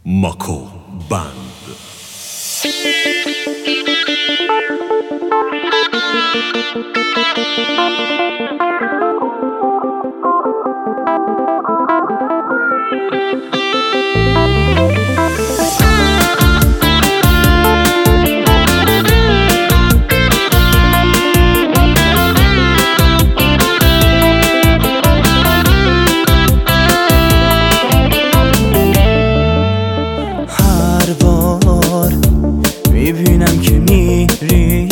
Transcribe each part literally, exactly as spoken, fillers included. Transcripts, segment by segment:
ماکو بند. میبینم که میری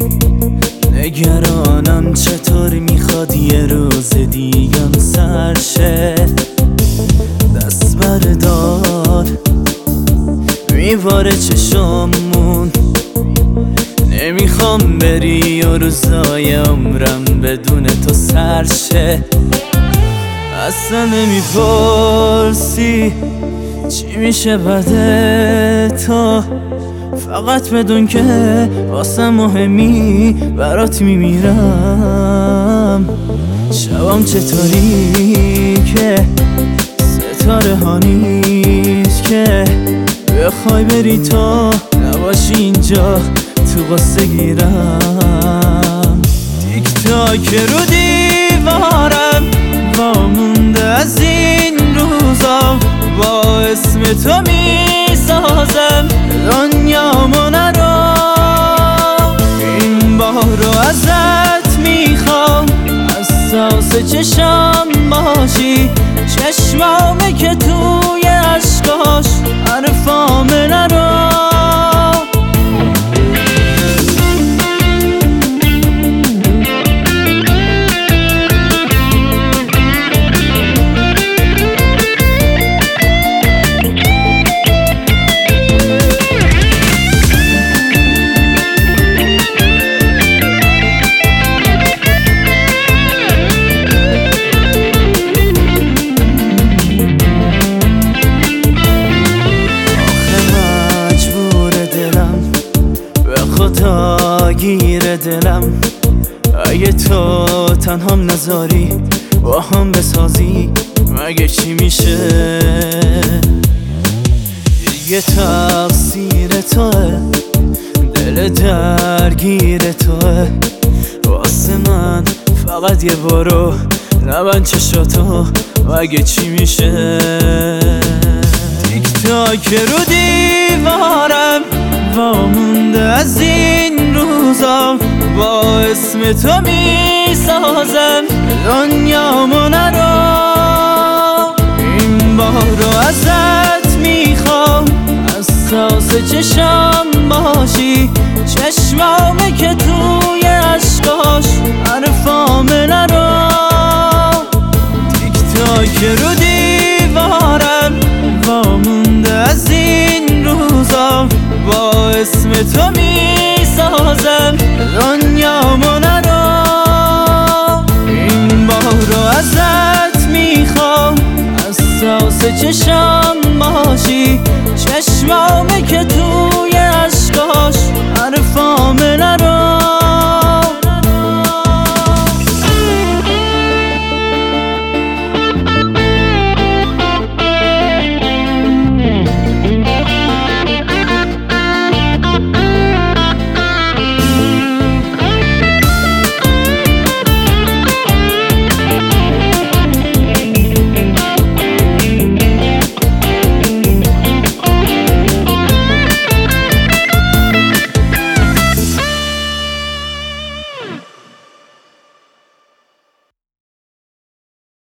نگرانم چطور میخواد یه روز دیگم سرشه. دست بردار میباره چشامون، نمیخوام بری و روزای عمرم بدون تو سرشه. اصلا نمیپرسی چی میشه بعد تو، فقط بدون که واسه مهمی برات میمیرم. شبام چطوری که ستاره ها نیست که بخوای بری تو نباشی اینجا تو قصه گیرم. تیک تاک رو دیوارم وامونده از این روزا، با اسم تو میسازم دنیامو نرو. این بار رو ازت میخوام از ساس چشم باشی، چشمامه که توی عشقاش حرفامه نرو. خدا گیر دلم اگه تو تنهام نذاری با هم بسازی، مگه چی میشه؟ دیگه تقصیر توه، دل درگیر توه. واسه من فقط یه بارو نبند چشاتو، مگه چی میشه؟ تیک تاک رو دیوارم وامونده از این روزا، با اسم تو میسازم دنیامو نرو. این بار رو ازت میخوام از ساس چشم باشی، چشمامه که توی عشقاش حرفامه نرو. تیک تاک رو دیوارم وامونده از این روزا، با اسم تو میسازم دنیامو نرو. این بار رو ازت میخوام از ساس چشم باشی، چشمامه که تو